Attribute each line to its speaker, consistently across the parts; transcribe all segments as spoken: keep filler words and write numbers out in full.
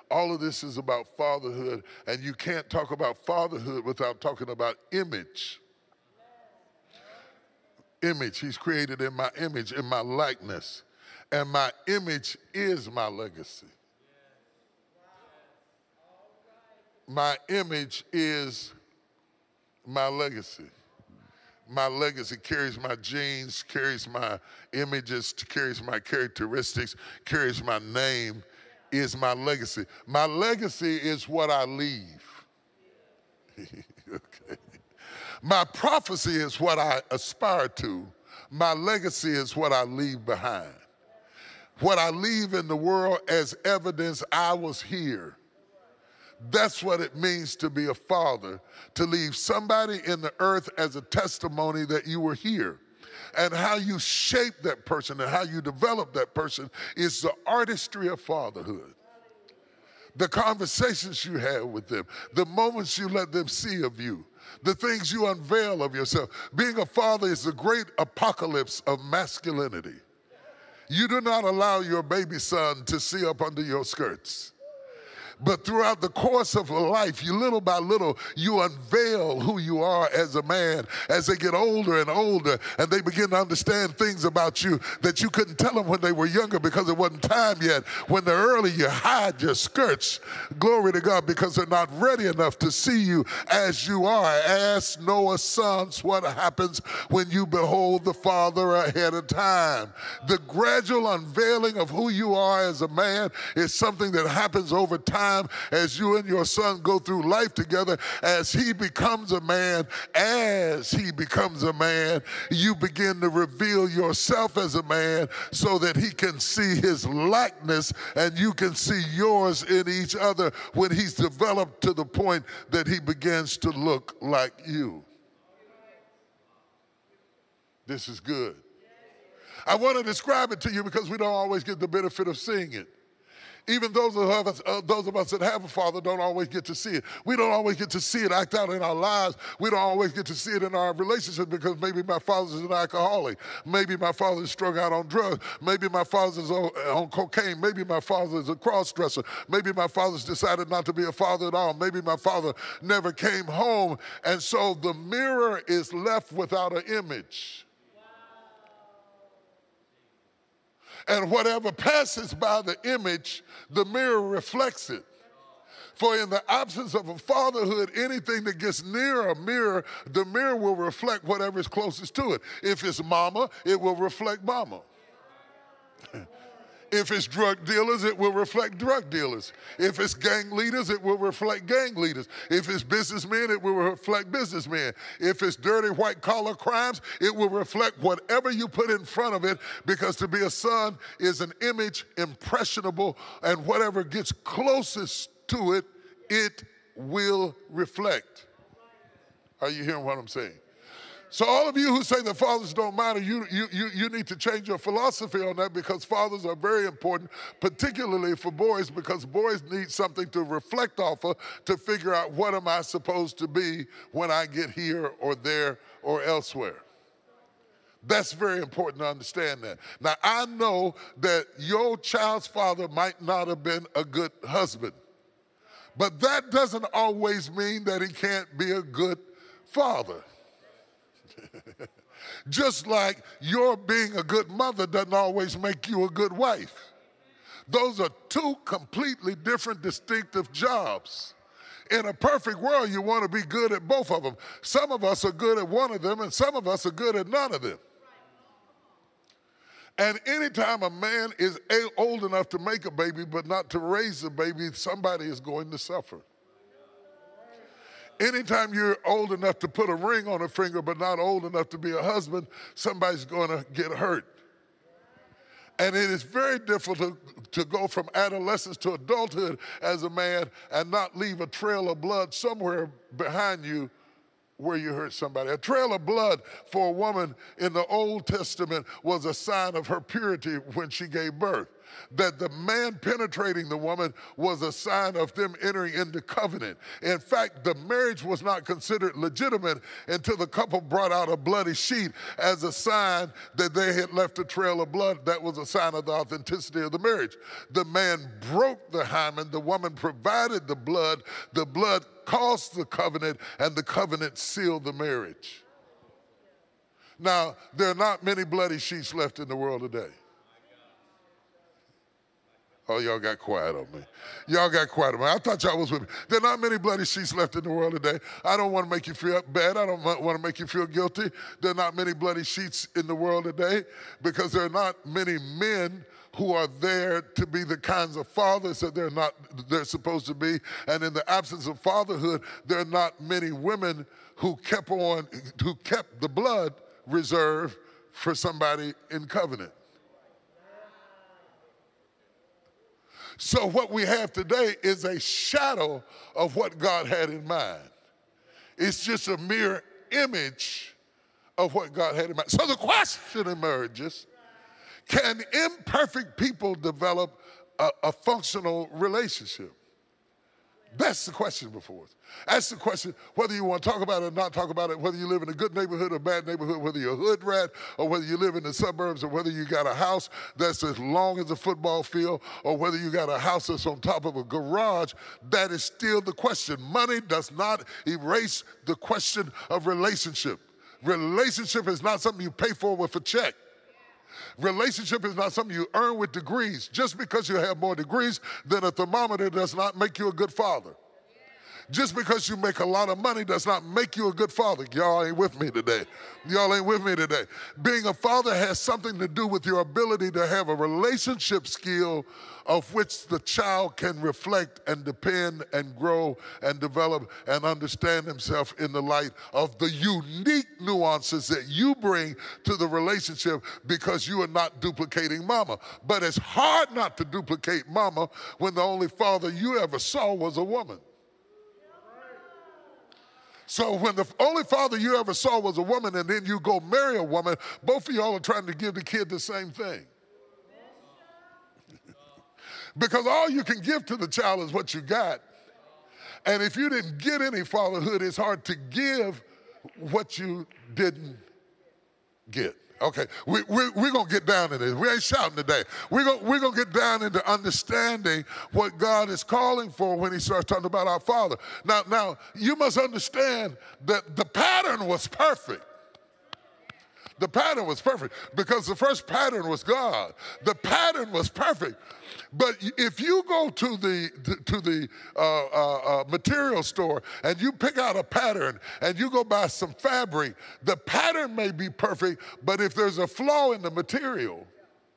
Speaker 1: All of this is about fatherhood, and you can't talk about fatherhood without talking about image. Image. He's created in my image, in my likeness. And my image is my legacy. My image is my legacy. My legacy carries my genes, carries my images, carries my characteristics, carries my name, is my legacy. My legacy is what I leave. Okay. My prophecy is what I aspire to. My legacy is what I leave behind. What I leave in the world as evidence I was here. That's what it means to be a father, to leave somebody in the earth as a testimony that you were here. And how you shape that person and how you develop that person is the artistry of fatherhood. The conversations you have with them, the moments you let them see of you, the things you unveil of yourself. Being a father is the great apocalypse of masculinity. You do not allow your baby son to see up under your skirts. But throughout the course of a life, you little by little, you unveil who you are as a man. As they get older and older, and they begin to understand things about you that you couldn't tell them when they were younger because it wasn't time yet. When they're early, you hide your skirts. Glory to God, because they're not ready enough to see you as you are. Ask Noah's sons what happens when you behold the Father ahead of time. The gradual unveiling of who you are as a man is something that happens over time. As you and your son go through life together, as he becomes a man, as he becomes a man, you begin to reveal yourself as a man so that he can see his likeness and you can see yours in each other when he's developed to the point that he begins to look like you. This is good. I want to describe it to you because we don't always get the benefit of seeing it. Even those of us, uh, those of us that have a father don't always get to see it. We don't always get to see it act out in our lives. We don't always get to see it in our relationships because maybe my father's an alcoholic. Maybe my father's strung out on drugs. Maybe my father's on, on cocaine. Maybe my father's a cross-dresser. Maybe my father's decided not to be a father at all. Maybe my father never came home. And so the mirror is left without an image. And whatever passes by the image, the mirror reflects it. For in the absence of a fatherhood, anything that gets near a mirror, the mirror will reflect whatever is closest to it. If it's mama, it will reflect mama. If it's drug dealers, it will reflect drug dealers. If it's gang leaders, it will reflect gang leaders. If it's businessmen, it will reflect businessmen. If it's dirty white-collar crimes, it will reflect whatever you put in front of it, because to be a son is an image, impressionable, and whatever gets closest to it, it will reflect. Are you hearing what I'm saying? So all of you who say that fathers don't matter, you, you, you, you need to change your philosophy on that, because fathers are very important, particularly for boys, because boys need something to reflect off of to figure out what am I supposed to be when I get here or there or elsewhere. That's very important to understand that. Now, I know that your child's father might not have been a good husband, but that doesn't always mean that he can't be a good father. Just like your being a good mother doesn't always make you a good wife. Those are two completely different, distinctive jobs. In a perfect world, you want to be good at both of them. Some of us are good at one of them, and some of us are good at none of them. And anytime a man is old enough to make a baby but not to raise a baby, somebody is going to suffer. Anytime you're old enough to put a ring on a finger but not old enough to be a husband, somebody's going to get hurt. And it is very difficult to, to go from adolescence to adulthood as a man and not leave a trail of blood somewhere behind you where you hurt somebody. A trail of blood for a woman in the Old Testament was a sign of her purity when she gave birth. that the man penetrating the woman was a sign of them entering into covenant. In fact, the marriage was not considered legitimate until the couple brought out a bloody sheet as a sign that they had left a trail of blood. That was a sign of the authenticity of the marriage. The man broke the hymen, the woman provided the blood, the blood caused the covenant, and the covenant sealed the marriage. Now, there are not many bloody sheets left in the world today. Oh, y'all got quiet on me. Y'all got quiet on me. I thought y'all was with me. There are not many bloody sheets left in the world today. I don't want to make you feel bad. I don't want to make you feel guilty. There are not many bloody sheets in the world today because there are not many men who are there to be the kinds of fathers that they're not they're supposed to be. And in the absence of fatherhood, there are not many women who kept on who kept the blood reserved for somebody in covenant. So what we have today is a shadow of what God had in mind. It's just a mere image of what God had in mind. So the question emerges, can imperfect people develop a, a functional relationship? That's the question before us. That's the question, whether you want to talk about it or not talk about it, whether you live in a good neighborhood or a bad neighborhood, whether you're a hood rat or whether you live in the suburbs or whether you got a house that's as long as a football field or whether you got a house that's on top of a garage, that is still the question. Money does not erase the question of relationship. Relationship is not something you pay for with a check. Relationship is not something you earn with degrees. Just because you have more degrees than a thermometer does not make you a good father. Just because you make a lot of money does not make you a good father. Y'all ain't with me today. Y'all ain't with me today. Being a father has something to do with your ability to have a relationship skill of which the child can reflect and depend and grow and develop and understand himself in the light of the unique nuances that you bring to the relationship because you are not duplicating mama. But it's hard not to duplicate mama when the only father you ever saw was a woman. So when the only father you ever saw was a woman and then you go marry a woman, both of y'all are trying to give the kid the same thing. Because all you can give to the child is what you got. And if you didn't get any fatherhood, it's hard to give what you didn't get. Okay, we, we, we're going to get down to this. We ain't shouting today. We're going we're gonna get down into understanding what God is calling for when he starts talking about our Father. Now, now you must understand that the pattern was perfect. The pattern was perfect because the first pattern was God. The pattern was perfect. But if you go to the to the uh, uh, uh, material store and you pick out a pattern and you go buy some fabric, the pattern may be perfect, but if there's a flaw in the material,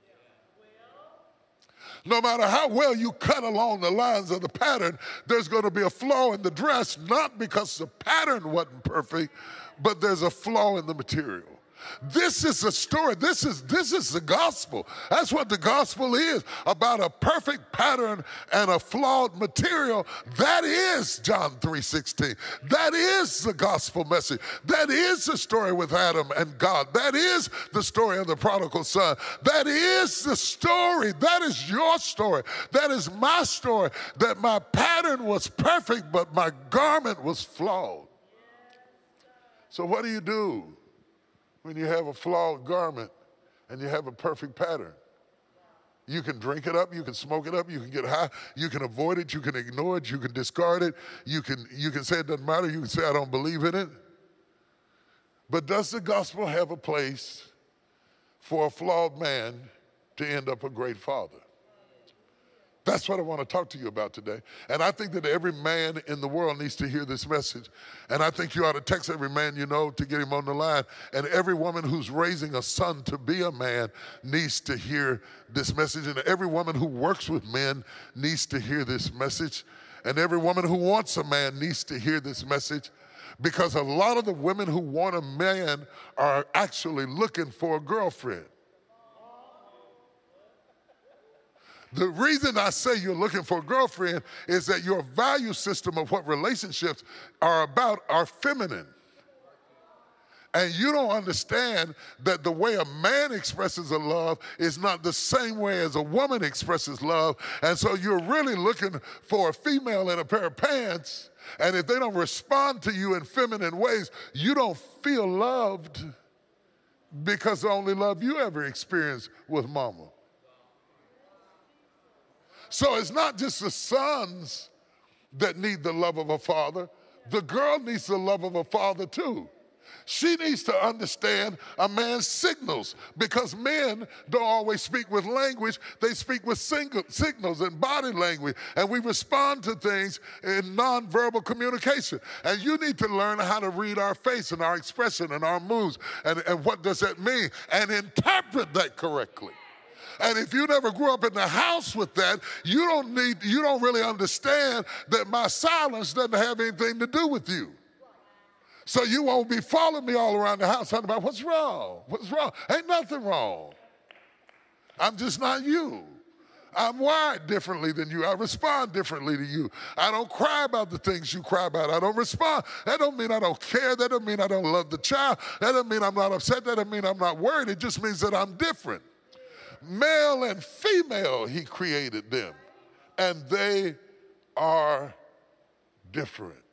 Speaker 1: no matter how well you cut along the lines of the pattern, there's going to be a flaw in the dress, not because the pattern wasn't perfect, but there's a flaw in the material. This is a story. This is, this is the gospel. That's what the gospel is, about a perfect pattern and a flawed material. That is John three sixteen. That is the gospel message. That is the story with Adam and God. That is the story of the prodigal son. That is the story. That is your story. That is my story, that my pattern was perfect, but my garment was flawed. So what do you do when you have a flawed garment and you have a perfect pattern? You can drink it up, you can smoke it up, you can get high, you can avoid it, you can ignore it, you can discard it, you can, you can say it doesn't matter, you can say I don't believe in it. But does the gospel have a place for a flawed man to end up a great father? That's what I want to talk to you about today. And I think that every man in the world needs to hear this message. And I think you ought to text every man you know to get him on the line. And every woman who's raising a son to be a man needs to hear this message. And every woman who works with men needs to hear this message. And every woman who wants a man needs to hear this message. Because a lot of the women who want a man are actually looking for a girlfriend. The reason I say you're looking for a girlfriend is that your value system of what relationships are about are feminine. And you don't understand that the way a man expresses a love is not the same way as a woman expresses love. And so you're really looking for a female in a pair of pants, and if they don't respond to you in feminine ways, you don't feel loved because the only love you ever experienced was mama. So it's not just the sons that need the love of a father. The girl needs the love of a father too. She needs to understand a man's signals, because men don't always speak with language. They speak with single, signals and body language, and we respond to things in nonverbal communication. And you need to learn how to read our face and our expression and our moves, and, and what does that mean, and interpret that correctly. And if you never grew up in the house with that, you don't need, you don't really understand that my silence doesn't have anything to do with you. So you won't be following me all around the house talking about what's wrong, what's wrong. Ain't nothing wrong. I'm just not you. I'm wired differently than you. I respond differently to you. I don't cry about the things you cry about. I don't respond. That don't mean I don't care. That don't mean I don't love the child. That don't mean I'm not upset. That don't mean I'm not worried. It just means that I'm different. Male and female, he created them, and they are different.